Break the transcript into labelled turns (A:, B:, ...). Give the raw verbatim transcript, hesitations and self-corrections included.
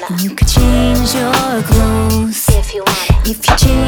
A: You could change your clothes
B: if you want.
A: if you change